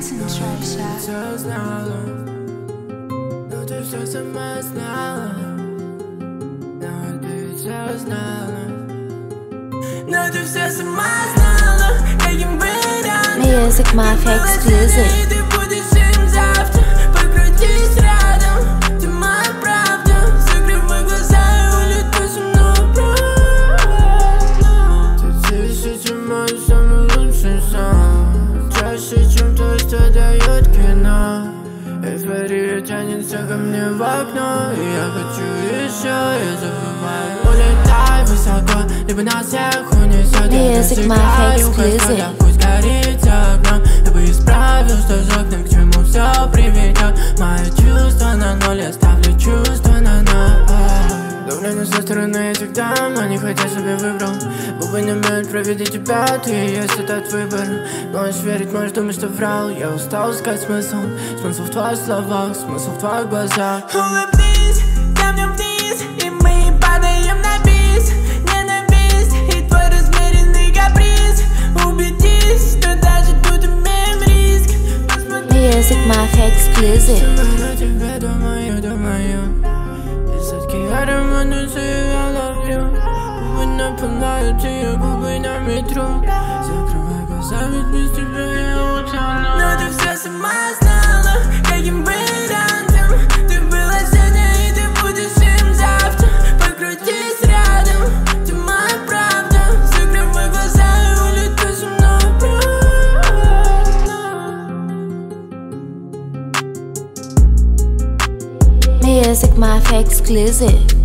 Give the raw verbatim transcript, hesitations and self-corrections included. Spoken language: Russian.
Все знала, но ты все сама знала. Но ты все знала, но ты все сама знала. Каким вариантом Music Mafia Exclusive. ты будешь им завтра. Покрутись рядом, ты моя правда. Закрывай глаза и улетай со мной обратно. Ты тысяча мой самый лучший сон. Чаще, чем то, что дает кино. Эйфория тянется ко мне в окно, и я хочу еще, я забываю. Улетай высоко, либо на всех унесет. Music Mafia Exclusive. Пусть горит за окном, я бы исправил, что за окном, к чему все приведет. Мои чувства на ноль, я ставлю чувства на ноль. Давление со стороны я всегда, но не хотя себе выбрал. Губы не умеют провести тебя, ты и есть этот выбор. Можешь верить, можешь думать, что врал. Я устал искать смысл, смысл в твоих словах, смысл в твоих глазах. Улыбнись, камнем вниз, и мы падаем на бис. Ненависть и твой размеренный каприз. Убедись, что даже тут имеем риск. Music Mafia Exclusive. Я тебе думаю, думаю. Я ремонтую, I love you. Губы напоминают тебе, губы на метро. Закрывай глаза, ведь без тебя я утону. Но ты все сама знала, каким вариантом ты была сегодня, и ты будешь им завтра. Покрутись рядом, ты моя правда. Закрывай глаза и улетай со мной обратно. Music Mafia Exclusive.